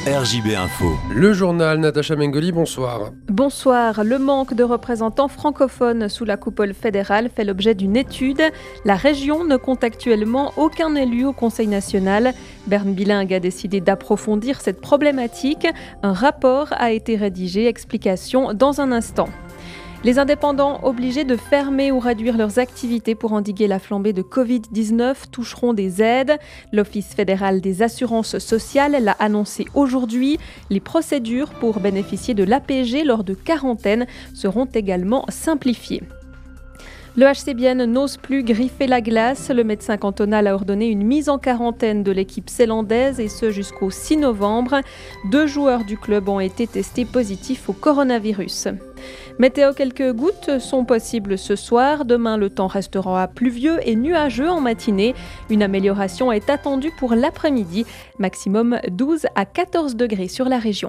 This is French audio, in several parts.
RJB Info. Le journal, Natacha Mengoli, bonsoir. Bonsoir. Le manque de représentants francophones sous la coupole fédérale fait l'objet d'une étude. La région ne compte actuellement aucun élu au Conseil national. Bern Bilingue a décidé d'approfondir cette problématique. Un rapport a été rédigé. Explication dans un instant. Les indépendants obligés de fermer ou réduire leurs activités pour endiguer la flambée de Covid-19 toucheront des aides. L'Office fédéral des assurances sociales l'a annoncé aujourd'hui. Les procédures pour bénéficier de l'APG lors de quarantaine seront également simplifiées. Le HCBN n'ose plus griffer la glace. Le médecin cantonal a ordonné une mise en quarantaine de l'équipe zélandaise et ce jusqu'au 6 novembre. 2 joueurs du club ont été testés positifs au coronavirus. Météo, quelques gouttes sont possibles ce soir. Demain, le temps restera pluvieux et nuageux en matinée. Une amélioration est attendue pour l'après-midi. Maximum 12 à 14 degrés sur la région.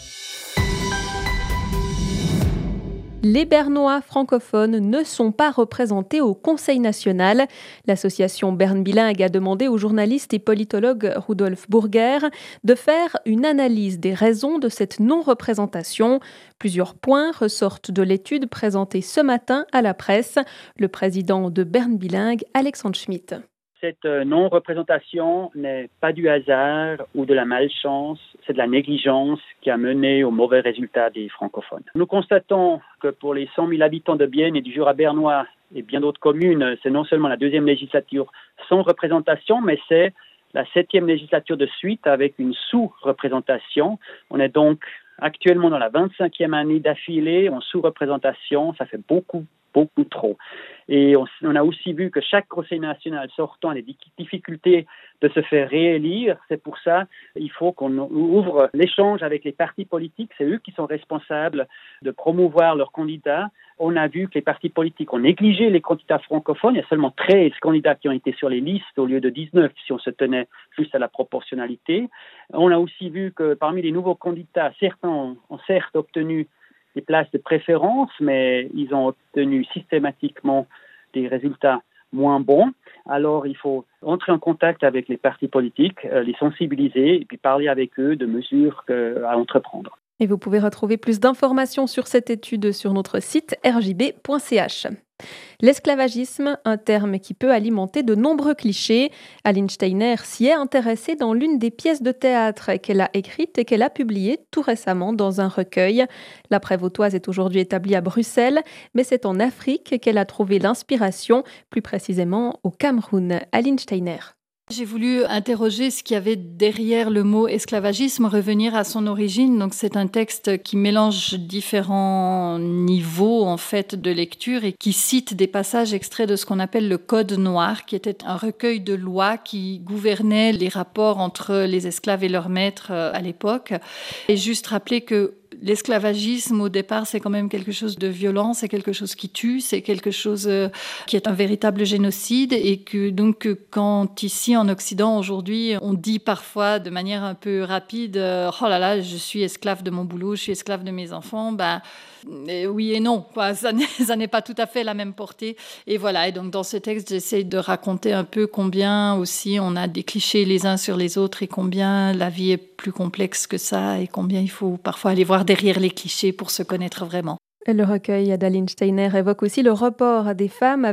Les Bernois francophones ne sont pas représentés au Conseil national. L'association Bern Bilingue a demandé au journaliste et politologue Rudolf Burger de faire une analyse des raisons de cette non-représentation. Plusieurs points ressortent de l'étude présentée ce matin à la presse. Le président de Bern Bilingue, Alexandre Schmitt. Cette non-représentation n'est pas du hasard ou de la malchance, c'est de la négligence qui a mené aux mauvais résultats des francophones. Nous constatons que pour les 100 000 habitants de Bienne et du Jura bernois et bien d'autres communes, c'est non seulement la 2e législature sans représentation, mais c'est la 7e législature de suite avec une sous-représentation. On est donc actuellement dans la 25e année d'affilée en sous-représentation, ça fait beaucoup trop. Et on a aussi vu que chaque conseil national sortant a des difficultés de se faire réélire. C'est pour ça qu'il faut qu'on ouvre l'échange avec les partis politiques. C'est eux qui sont responsables de promouvoir leurs candidats. On a vu que les partis politiques ont négligé les candidats francophones. Il y a seulement 13 candidats qui ont été sur les listes au lieu de 19 si on se tenait juste à la proportionnalité. On a aussi vu que parmi les nouveaux candidats, certains ont certes obtenu des places de préférence, mais ils ont obtenu systématiquement des résultats moins bons. Alors, il faut entrer en contact avec les partis politiques, les sensibiliser et puis parler avec eux de mesures à entreprendre. Et vous pouvez retrouver plus d'informations sur cette étude sur notre site rjb.ch. L'esclavagisme, un terme qui peut alimenter de nombreux clichés. Aline Steiner s'y est intéressée dans l'une des pièces de théâtre qu'elle a écrite et qu'elle a publiée tout récemment dans un recueil. La Prévôtoise est aujourd'hui établie à Bruxelles, mais c'est en Afrique qu'elle a trouvé l'inspiration, plus précisément au Cameroun. Aline Steiner. J'ai voulu interroger ce qu'il y avait derrière le mot esclavagisme, revenir à son origine. Donc c'est un texte qui mélange différents niveaux en fait de lecture et qui cite des passages extraits de ce qu'on appelle le Code noir, qui était un recueil de lois qui gouvernait les rapports entre les esclaves et leurs maîtres à l'époque. Et juste rappeler que l'esclavagisme, au départ, c'est quand même quelque chose de violent, c'est quelque chose qui tue, c'est quelque chose qui est un véritable génocide et que donc quand ici en Occident aujourd'hui, on dit parfois de manière un peu rapide « Oh là là, je suis esclave de mon boulot, je suis esclave de mes enfants », oui et non, quoi. Ça n'est pas tout à fait la même portée. Et voilà, et donc dans ce texte, j'essaie de raconter un peu combien aussi on a des clichés les uns sur les autres et combien la vie est plus complexe que ça et combien il faut parfois aller voir derrière les clichés pour se connaître vraiment. Le recueil d'Aline Steiner évoque aussi le rapport des femmes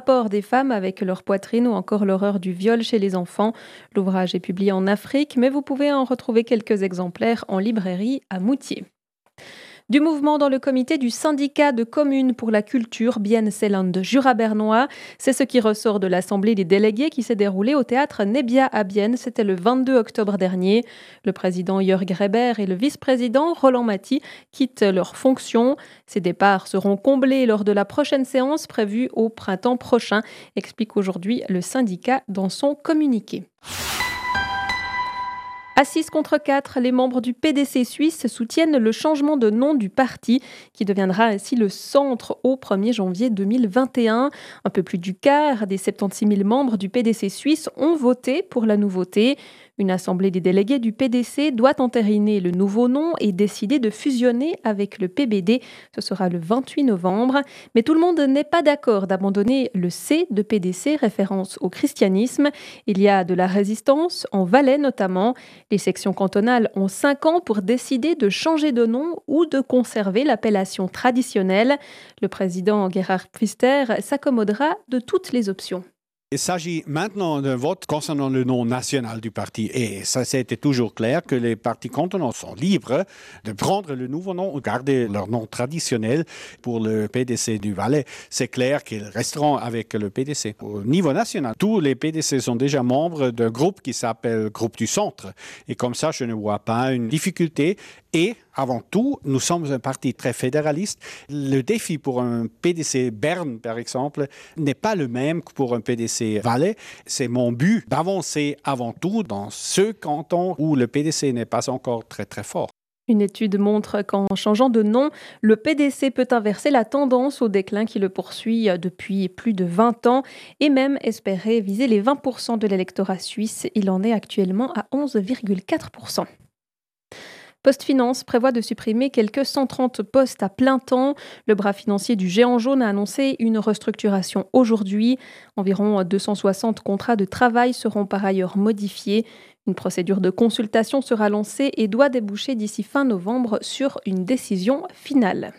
avec leur poitrine ou encore l'horreur du viol chez les enfants. L'ouvrage est publié en Afrique, mais vous pouvez en retrouver quelques exemplaires en librairie à Moutier. Du mouvement dans le comité du syndicat de communes pour la culture Bienne-Seeland Jura bernois. C'est ce qui ressort de l'Assemblée des délégués qui s'est déroulée au théâtre Nebia à Bienne. C'était le 22 octobre dernier. Le président Jörg Reber et le vice-président Roland Maty quittent leurs fonctions. Ces départs seront comblés lors de la prochaine séance prévue au printemps prochain, explique aujourd'hui le syndicat dans son communiqué. À 6 contre 4, les membres du PDC suisse soutiennent le changement de nom du parti qui deviendra ainsi le Centre au 1er janvier 2021. Un peu plus du quart des 76 000 membres du PDC suisse ont voté pour la nouveauté. Une assemblée des délégués du PDC doit entériner le nouveau nom et décider de fusionner avec le PBD. Ce sera le 28 novembre. Mais tout le monde n'est pas d'accord d'abandonner le C de PDC, référence au christianisme. Il y a de la résistance, en Valais notamment. Les sections cantonales ont 5 ans pour décider de changer de nom ou de conserver l'appellation traditionnelle. Le président Gerhard Pfister s'accommodera de toutes les options. Il s'agit maintenant d'un vote concernant le nom national du parti. Et ça, c'était toujours clair que les partis cantonaux sont libres de prendre le nouveau nom ou garder leur nom traditionnel. Pour le PDC du Valais, c'est clair qu'ils resteront avec le PDC. Au niveau national, tous les PDC sont déjà membres d'un groupe qui s'appelle Groupe du Centre. Et comme ça, je ne vois pas une difficulté. Et avant tout, nous sommes un parti très fédéraliste. Le défi pour un PDC Berne, par exemple, n'est pas le même que pour un PDC Valais. C'est mon but d'avancer avant tout dans ce canton où le PDC n'est pas encore très très fort. Une étude montre qu'en changeant de nom, le PDC peut inverser la tendance au déclin qui le poursuit depuis plus de 20 ans et même espérer viser les 20% de l'électorat suisse. Il en est actuellement à 11,4%. PostFinance prévoit de supprimer quelques 130 postes à plein temps. Le bras financier du géant jaune a annoncé une restructuration aujourd'hui. Environ 260 contrats de travail seront par ailleurs modifiés. Une procédure de consultation sera lancée et doit déboucher d'ici fin novembre sur une décision finale.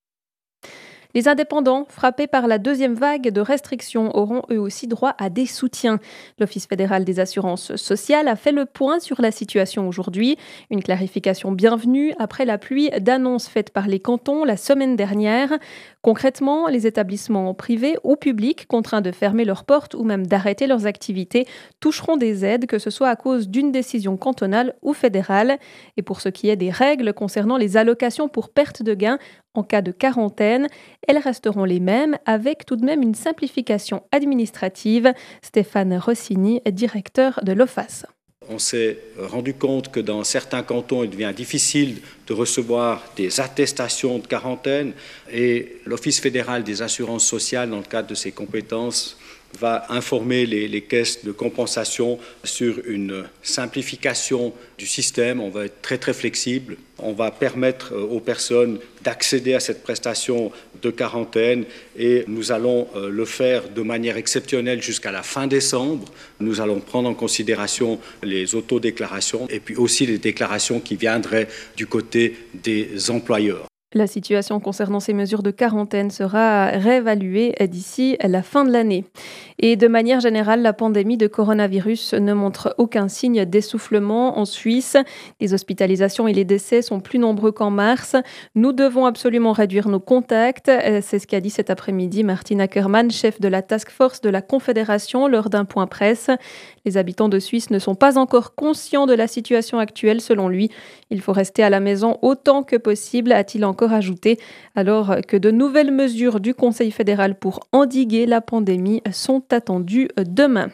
Les indépendants frappés par la deuxième vague de restrictions auront eux aussi droit à des soutiens. L'Office fédéral des assurances sociales a fait le point sur la situation aujourd'hui. Une clarification bienvenue après la pluie d'annonces faites par les cantons la semaine dernière. Concrètement, les établissements privés ou publics contraints de fermer leurs portes ou même d'arrêter leurs activités toucheront des aides, que ce soit à cause d'une décision cantonale ou fédérale. Et pour ce qui est des règles concernant les allocations pour perte de gain, en cas de quarantaine, elles resteront les mêmes, avec tout de même une simplification administrative. Stéphane Rossini, directeur de l'OFAS. On s'est rendu compte que dans certains cantons, il devient difficile de recevoir des attestations de quarantaine et l'Office fédéral des assurances sociales, dans le cadre de ses compétences, va informer les caisses de compensation sur une simplification du système. On va être très très flexible. On va permettre aux personnes d'accéder à cette prestation de quarantaine et nous allons le faire de manière exceptionnelle jusqu'à la fin décembre. Nous allons prendre en considération les autodéclarations et puis aussi les déclarations qui viendraient du côté des employeurs. La situation concernant ces mesures de quarantaine sera réévaluée d'ici la fin de l'année. Et de manière générale, la pandémie de coronavirus ne montre aucun signe d'essoufflement en Suisse. Les hospitalisations et les décès sont plus nombreux qu'en mars. Nous devons absolument réduire nos contacts. C'est ce qu'a dit cet après-midi Martin Ackermann, chef de la task force de la Confédération, lors d'un point presse. Les habitants de Suisse ne sont pas encore conscients de la situation actuelle, selon lui. Il faut rester à la maison autant que possible, a-t-il encore ajouté, alors que de nouvelles mesures du Conseil fédéral pour endiguer la pandémie sont attendues demain.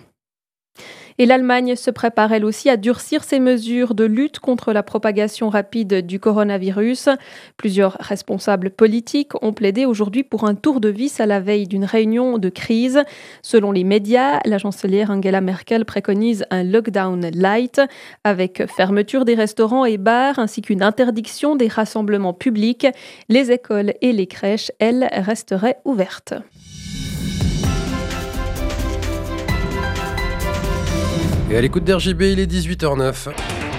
Et l'Allemagne se prépare elle aussi à durcir ses mesures de lutte contre la propagation rapide du coronavirus. Plusieurs responsables politiques ont plaidé aujourd'hui pour un tour de vis à la veille d'une réunion de crise. Selon les médias, la chancelière Angela Merkel préconise un lockdown light avec fermeture des restaurants et bars ainsi qu'une interdiction des rassemblements publics. Les écoles et les crèches, elles, resteraient ouvertes. Et à l'écoute d'RJB, il est 18h09.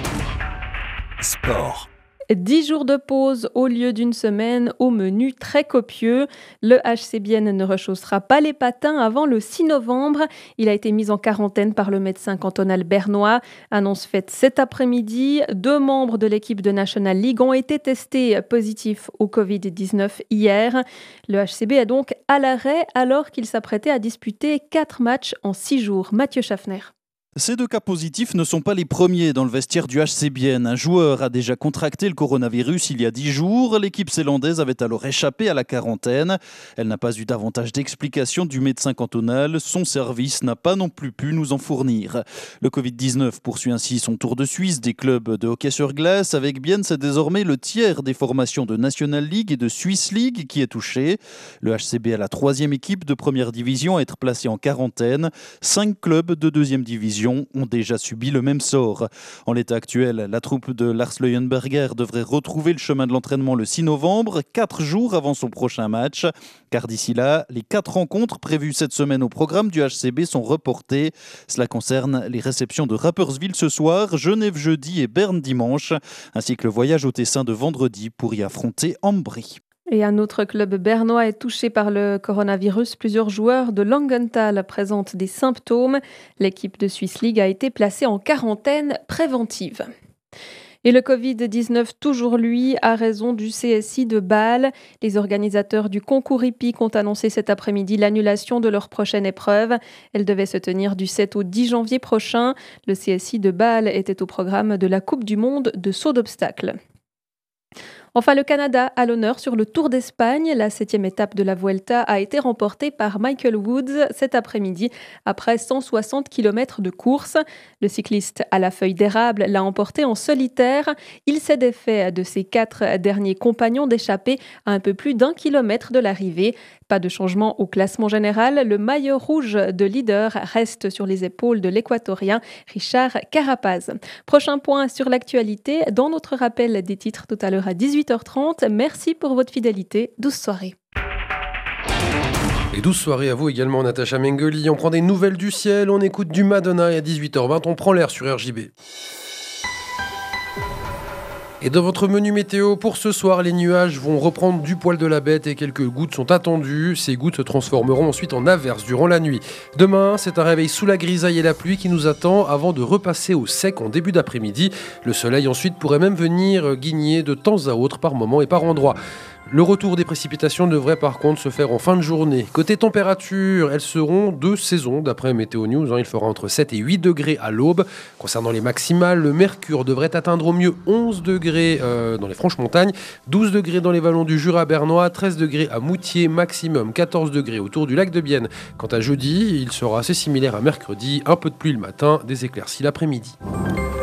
Sport. 10 jours de pause au lieu d'une semaine, au menu très copieux. Le HCBN ne rechaussera pas les patins avant le 6 novembre. Il a été mis en quarantaine par le médecin cantonal bernois. Annonce faite cet après-midi. 2 membres de l'équipe de National League ont été testés positifs au Covid-19 hier. Le HCB est donc à l'arrêt alors qu'il s'apprêtait à disputer 4 matchs en 6 jours. Mathieu Schaffner. Ces 2 cas positifs ne sont pas les premiers dans le vestiaire du HCBN. Un joueur a déjà contracté le coronavirus il y a 10 jours. L'équipe zélandaise avait alors échappé à la quarantaine. Elle n'a pas eu davantage d'explications du médecin cantonal. Son service n'a pas non plus pu nous en fournir. Le Covid-19 poursuit ainsi son tour de Suisse des clubs de hockey sur glace. Avec Bienne, c'est désormais le tiers des formations de National League et de Swiss League qui est touché. Le HCB est la 3e équipe de première division à être placée en quarantaine. 5 clubs de 2e division Division ont déjà subi le même sort. En l'état actuel, la troupe de Lars Leuenberger devrait retrouver le chemin de l'entraînement le 6 novembre, 4 jours avant son prochain match. Car d'ici là, les 4 rencontres prévues cette semaine au programme du HCB sont reportées. Cela concerne les réceptions de Rapperswil ce soir, Genève jeudi et Berne dimanche, ainsi que le voyage au Tessin de vendredi pour y affronter Ambry. Et un autre club bernois est touché par le coronavirus. Plusieurs joueurs de Langenthal présentent des symptômes. L'équipe de Swiss League a été placée en quarantaine préventive. Et le Covid-19, toujours lui, a raison du CSI de Bâle. Les organisateurs du concours hippique ont annoncé cet après-midi l'annulation de leur prochaine épreuve. Elle devait se tenir du 7 au 10 janvier prochain. Le CSI de Bâle était au programme de la Coupe du Monde de saut d'obstacles. Enfin, le Canada à l'honneur sur le Tour d'Espagne. La 7e étape de la Vuelta a été remportée par Michael Woods cet après-midi après 160 km de course. Le cycliste à la feuille d'érable l'a emporté en solitaire. Il s'est défait de ses 4 derniers compagnons d'échappée à un peu plus d'1 kilomètre de l'arrivée. Pas de changement au classement général. Le maillot rouge de leader reste sur les épaules de l'équatorien Richard Carapaz. Prochain point sur l'actualité dans notre rappel des titres tout à l'heure à 18h30. Merci pour votre fidélité. Douce soirée. Et douce soirée à vous également, Natacha Mengoli. On prend des nouvelles du ciel, on écoute du Madonna et à 18h20, on prend l'air sur RJB. Et dans votre menu météo, pour ce soir, les nuages vont reprendre du poil de la bête et quelques gouttes sont attendues. Ces gouttes se transformeront ensuite en averses durant la nuit. Demain, c'est un réveil sous la grisaille et la pluie qui nous attend avant de repasser au sec en début d'après-midi. Le soleil ensuite pourrait même venir guigner de temps à autre par moments et par endroits. Le retour des précipitations devrait par contre se faire en fin de journée. Côté température, elles seront de saison d'après Météo News. Il fera entre 7 et 8 degrés à l'aube. Concernant les maximales, le mercure devrait atteindre au mieux 11 degrés dans les Franches-Montagnes, 12 degrés dans les vallons du Jura bernois, 13 degrés à Moutier, maximum 14 degrés autour du lac de Bienne. Quant à jeudi, il sera assez similaire à mercredi, un peu de pluie le matin, des éclaircies l'après-midi.